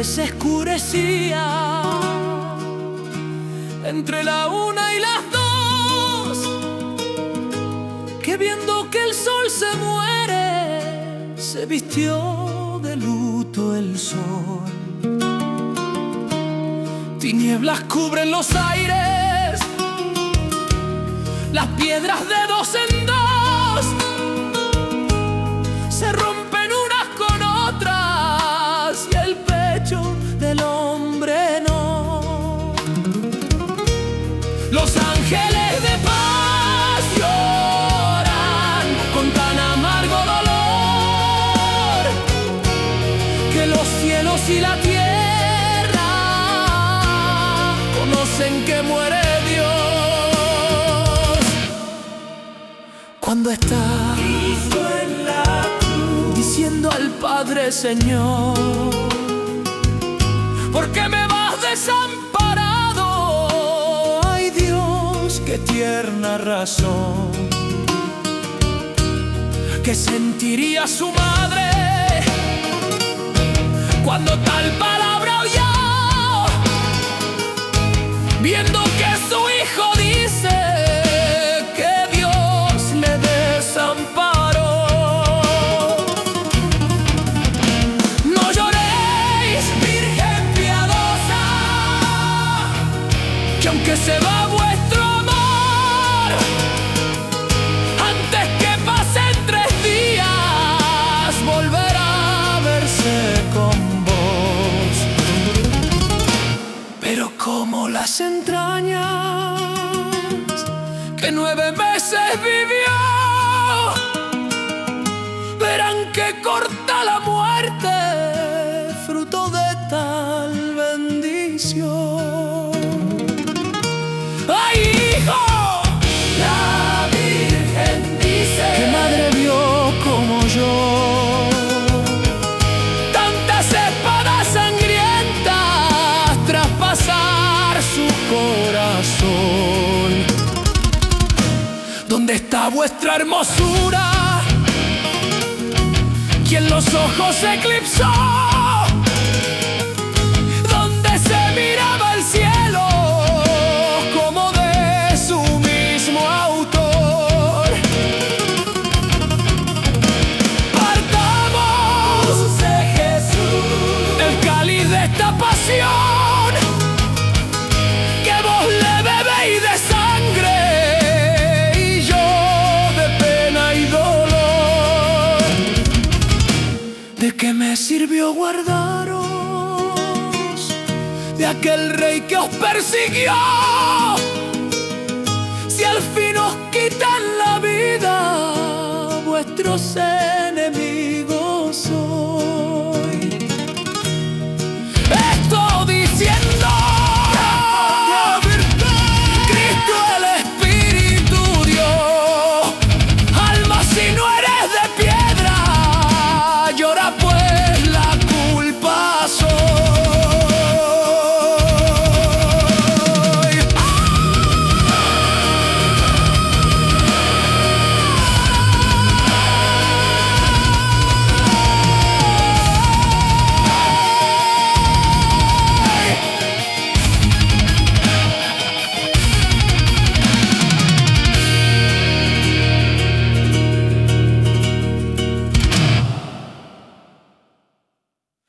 tarde se escurecía, entre la 1 y las 2, que viendo que el sol se muere, se vistió de luto el sol. Tinieblas cubren los aires, las piedras de 2 en 2 se rompen unas con otras y el pecho del hombre no. Los ángeles de paz lloran con tan amargo dolor que los cielos y la tierra conocen que muere Dios. Cuando está Cristo en la cruz, diciendo al Padre: Señor, ¿por qué me vas desamparado? Ay Dios, qué tierna razón que sentiría su madre cuando tal palabra oyó, viendo que su hijo dice que Dios le desamparó. No lloréis, Virgen piadosa, que aunque se va vuestro amor, antes que pasen 3 días volverá a verse con vos. Pero como las entrañas que 9 meses vivió, verán que corta la muerte, fruto de tal bendición. ¡Ay, hijo! la Virgen dice ¿Qué madre vio como yo tantas espadas sangrientas traspasar su corazón? ¿Dónde está vuestra hermosura? ¿Quién los ojos eclipsó? ¿Dónde se miraba el cielo como de su mismo autor? Partamos de Jesús, el cáliz de esta pasión que vos le bebéis de sangre y yo de pena y dolor. ¿De qué me sirvió guardaros de aquel rey que os persiguió, si al fin os quitan la vida vuestros seres?